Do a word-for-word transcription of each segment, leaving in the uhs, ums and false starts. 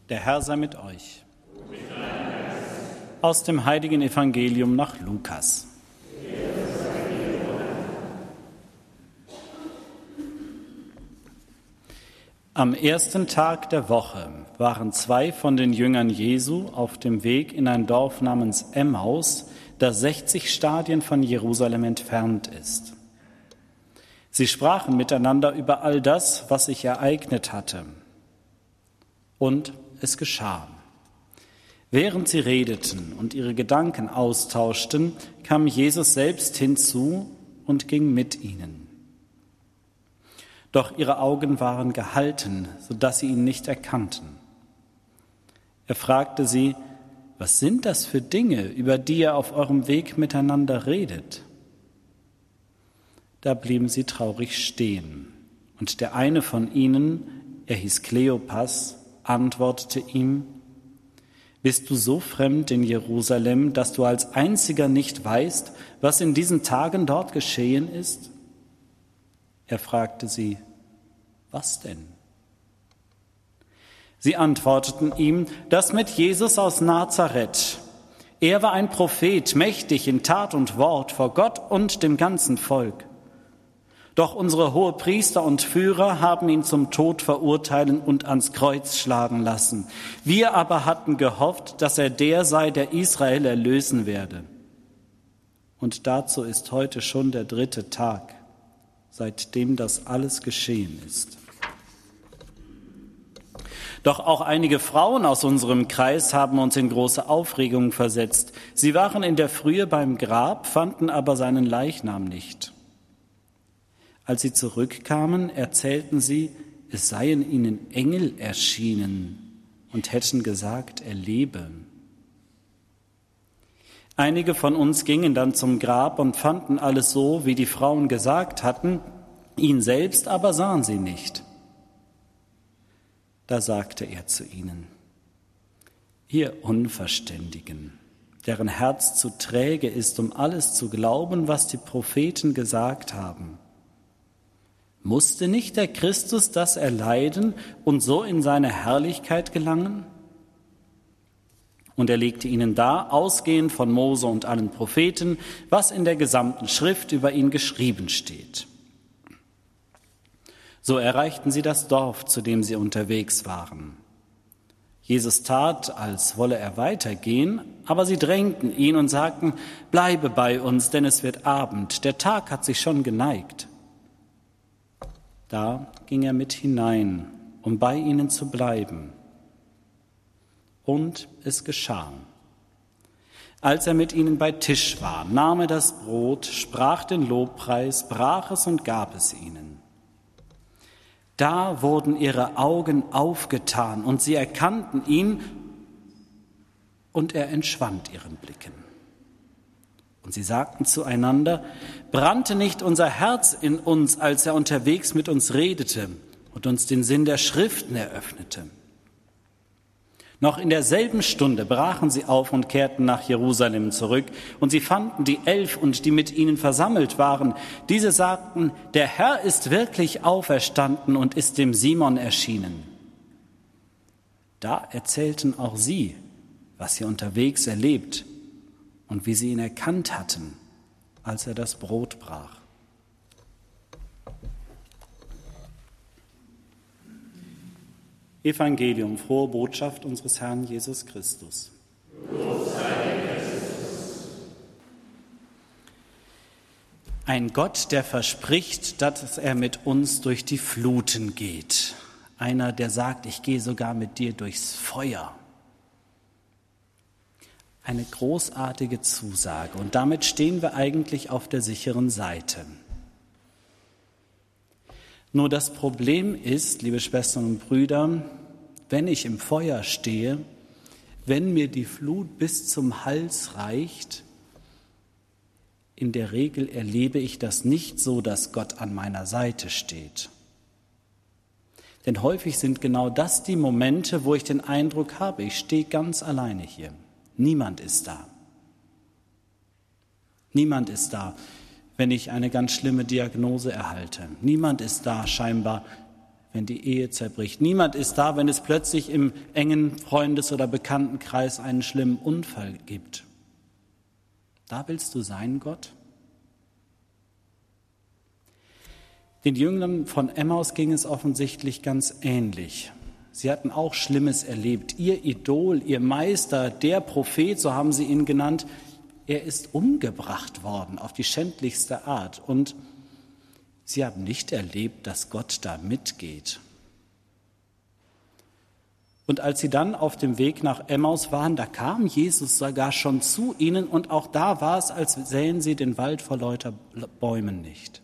Der Herr sei mit euch. Aus dem heiligen Evangelium nach Lukas. Am ersten Tag der Woche waren zwei von den Jüngern Jesu auf dem Weg in ein Dorf namens Emmaus, das sechzig Stadien von Jerusalem entfernt ist. Sie sprachen miteinander über all das, was sich ereignet hatte. Und es geschah. Während sie redeten und ihre Gedanken austauschten, kam Jesus selbst hinzu und ging mit ihnen. Doch ihre Augen waren gehalten, sodass sie ihn nicht erkannten. Er fragte sie: Was sind das für Dinge, über die ihr auf eurem Weg miteinander redet? Da blieben sie traurig stehen. Und der eine von ihnen, er hieß Kleopas, antwortete ihm: Bist du so fremd in Jerusalem, dass du als einziger nicht weißt, was in diesen Tagen dort geschehen ist? Er fragte sie: Was denn? Sie antworteten ihm: Das mit Jesus aus Nazareth. Er war ein Prophet, mächtig in Tat und Wort vor Gott und dem ganzen Volk. Doch unsere Hohepriester und Führer haben ihn zum Tod verurteilen und ans Kreuz schlagen lassen. Wir aber hatten gehofft, dass er der sei, der Israel erlösen werde. Und dazu ist heute schon der dritte Tag, seitdem das alles geschehen ist. Doch auch einige Frauen aus unserem Kreis haben uns in große Aufregung versetzt. Sie waren in der Frühe beim Grab, fanden aber seinen Leichnam nicht. Als sie zurückkamen, erzählten sie, es seien ihnen Engel erschienen und hätten gesagt, er lebe. Einige von uns gingen dann zum Grab und fanden alles so, wie die Frauen gesagt hatten, ihn selbst aber sahen sie nicht. Da sagte er zu ihnen: Ihr Unverständigen, deren Herz zu träge ist, um alles zu glauben, was die Propheten gesagt haben. Musste nicht der Christus das erleiden und so in seine Herrlichkeit gelangen? Und er legte ihnen dar, ausgehend von Mose und allen Propheten, was in der gesamten Schrift über ihn geschrieben steht. So erreichten sie das Dorf, zu dem sie unterwegs waren. Jesus tat, als wolle er weitergehen, aber sie drängten ihn und sagten: Bleibe bei uns, denn es wird Abend, der Tag hat sich schon geneigt. Da ging er mit hinein, um bei ihnen zu bleiben. Und es geschah. Als er mit ihnen bei Tisch war, nahm er das Brot, sprach den Lobpreis, brach es und gab es ihnen. Da wurden ihre Augen aufgetan und sie erkannten ihn, und er entschwand ihren Blicken. Und sie sagten zueinander: Brannte nicht unser Herz in uns, als er unterwegs mit uns redete und uns den Sinn der Schriften eröffnete? Noch in derselben Stunde brachen sie auf und kehrten nach Jerusalem zurück. Und sie fanden die Elf und die mit ihnen versammelt waren. Diese sagten: Der Herr ist wirklich auferstanden und ist dem Simon erschienen. Da erzählten auch sie, was sie unterwegs erlebt und wie sie ihn erkannt hatten, als er das Brot brach. Evangelium, frohe Botschaft unseres Herrn Jesus Christus. Ein Gott, der verspricht, dass er mit uns durch die Fluten geht. Einer, der sagt: Ich gehe sogar mit dir durchs Feuer. Eine großartige Zusage. Und damit stehen wir eigentlich auf der sicheren Seite. Nur das Problem ist, liebe Schwestern und Brüder, wenn ich im Feuer stehe, wenn mir die Flut bis zum Hals reicht, in der Regel erlebe ich das nicht so, dass Gott an meiner Seite steht. Denn häufig sind genau das die Momente, wo ich den Eindruck habe, ich stehe ganz alleine hier. Niemand ist da. Niemand ist da, wenn ich eine ganz schlimme Diagnose erhalte. Niemand ist da scheinbar, wenn die Ehe zerbricht. Niemand ist da, wenn es plötzlich im engen Freundes- oder Bekanntenkreis einen schlimmen Unfall gibt. Da willst du sein, Gott? Den Jüngern von Emmaus ging es offensichtlich ganz ähnlich. Sie hatten auch Schlimmes erlebt. Ihr Idol, ihr Meister, der Prophet, so haben sie ihn genannt, er ist umgebracht worden auf die schändlichste Art. Und sie haben nicht erlebt, dass Gott da mitgeht. Und als sie dann auf dem Weg nach Emmaus waren, da kam Jesus sogar schon zu ihnen und auch da war es, als sähen sie den Wald vor lauter Bäumen nicht.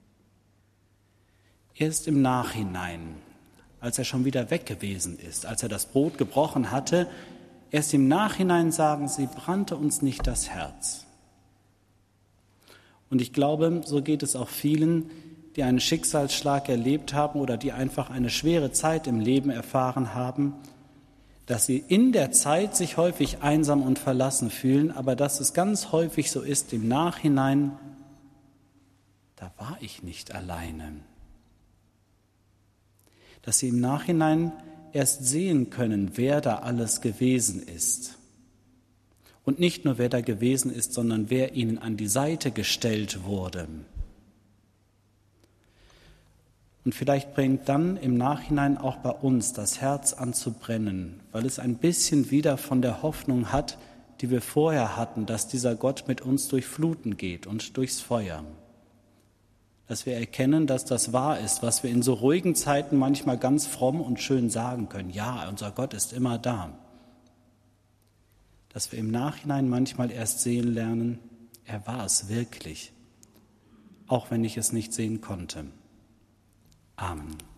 Erst im Nachhinein, als er schon wieder weg gewesen ist, als er das Brot gebrochen hatte, erst im Nachhinein sagen sie, brannte uns nicht das Herz. Und ich glaube, so geht es auch vielen, die einen Schicksalsschlag erlebt haben oder die einfach eine schwere Zeit im Leben erfahren haben, dass sie in der Zeit sich häufig einsam und verlassen fühlen, aber dass es ganz häufig so ist, im Nachhinein, da war ich nicht alleine. Dass sie im Nachhinein erst sehen können, wer da alles gewesen ist. Und nicht nur wer da gewesen ist, sondern wer ihnen an die Seite gestellt wurde. Und vielleicht bringt dann im Nachhinein auch bei uns das Herz an zu brennen, weil es ein bisschen wieder von der Hoffnung hat, die wir vorher hatten, dass dieser Gott mit uns durch Fluten geht und durchs Feuer. Dass wir erkennen, dass das wahr ist, was wir in so ruhigen Zeiten manchmal ganz fromm und schön sagen können. Ja, unser Gott ist immer da. Dass wir im Nachhinein manchmal erst sehen lernen, er war es wirklich, auch wenn ich es nicht sehen konnte. Amen.